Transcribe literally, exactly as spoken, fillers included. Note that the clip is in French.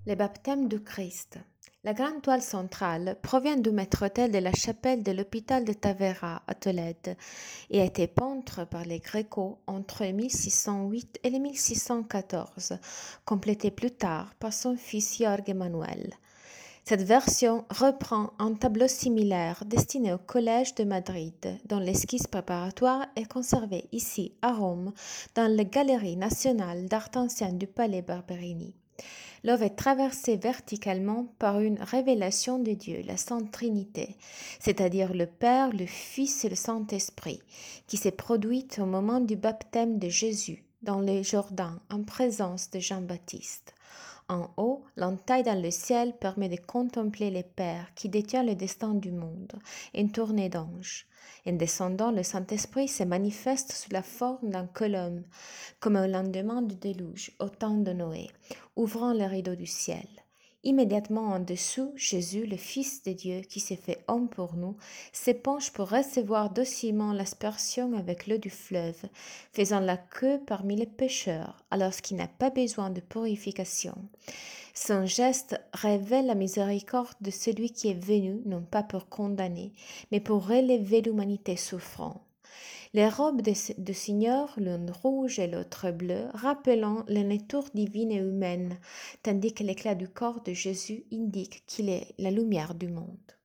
Le baptême du Christ. La grande toile centrale provient du maître-autel de la chapelle de l'hôpital de Tavera à Tolède et a été peinte par les Gréco entre mille six cent huit et mille six cent quatorze, complétée plus tard par son fils Jorge Manuel. Cette version reprend un tableau similaire destiné au Collège de Madrid, dont l'esquisse préparatoire est conservée ici à Rome dans la Galerie nationale d'art ancien du Palais Barberini. L'œuvre est traversée verticalement par une révélation de Dieu, la Sainte Trinité, c'est-à-dire le Père, le Fils et le Saint-Esprit, qui s'est produite au moment du baptême de Jésus dans le Jourdain en présence de Jean-Baptiste. En haut, l'entaille dans le ciel permet de contempler le Père qui détient le destin du monde, une tournée d'anges. En descendant, le Saint-Esprit se manifeste sous la forme d'un colombe, comme au lendemain du déluge, au temps de Noé, ouvrant le rideau du ciel. Immédiatement en dessous, Jésus, le Fils de Dieu, qui s'est fait homme pour nous, s'épanche pour recevoir docilement l'aspersion avec l'eau du fleuve, faisant la queue parmi les pécheurs, alors qu'il n'a pas besoin de purification. Son geste révèle la miséricorde de celui qui est venu, non pas pour condamner, mais pour relever l'humanité souffrant. Les robes de, de Seigneur, l'une rouge et l'autre bleue, rappelant la nature divine et humaine, tandis que l'éclat du corps de Jésus indique qu'il est la lumière du monde.